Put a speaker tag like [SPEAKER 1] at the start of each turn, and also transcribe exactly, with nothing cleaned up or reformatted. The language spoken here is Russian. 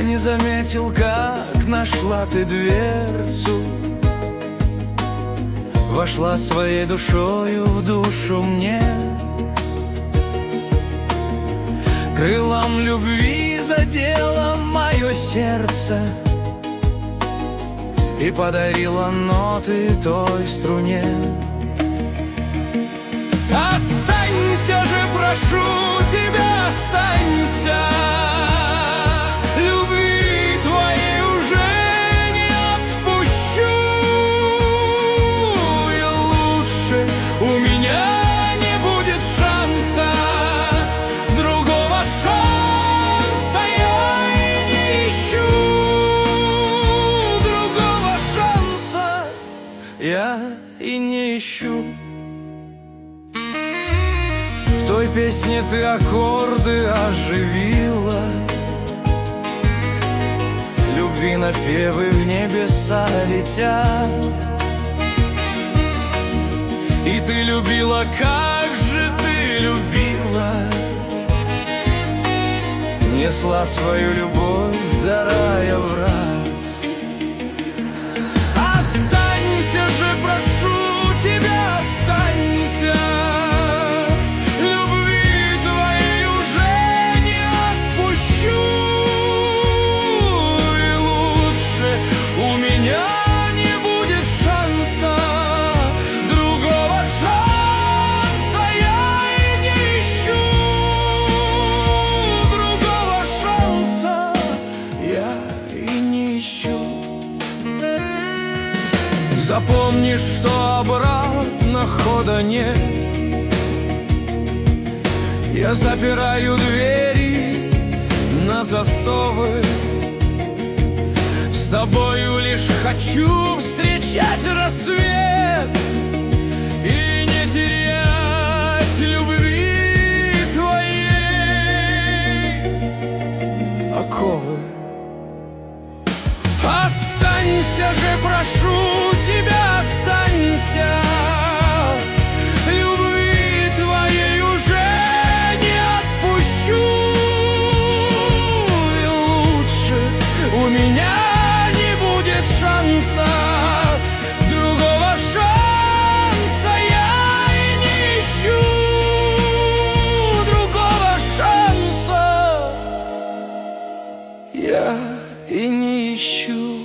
[SPEAKER 1] не заметил, как нашла ты дверцу, вошла своей душою в душу мне. Крылом любви задела мое сердце и подарила ноты той струне. Останься же, прошу тебя, останься. Любви твоей уже не отпущу, и лучше у меня не будет шанса. Другого шанса я и не ищу. Другого шанса я и не ищу. В той песне ты аккорды оживила, любви напевы в небеса летят. И ты любила, как же ты любила, несла свою любовь до рая врат. Останься же, прошу тебя, останься. Запомни, что обратно хода нет. Я запираю двери на засовы. С тобою лишь хочу встречать рассвет и не терять любви твоей оковы. Останься же, прошу тебя, останься. Любви твоей уже не отпущу, и лучше у меня не будет шанса. Другого шанса я и не ищу. Другого шанса я и не ищу.